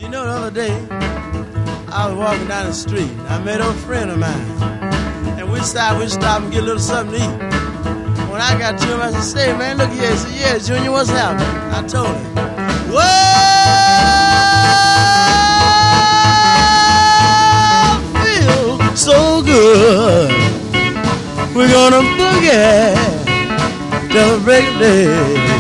You know, the other day, I was walking down the street. I met a friend of mine. And we stopped and get a little something to eat. When I got to him, I said, "Say, man, look here." He said, "Yeah, Junior, what's happening?" I told him. Whoa, feels so good. We're gonna boogie till the break of day.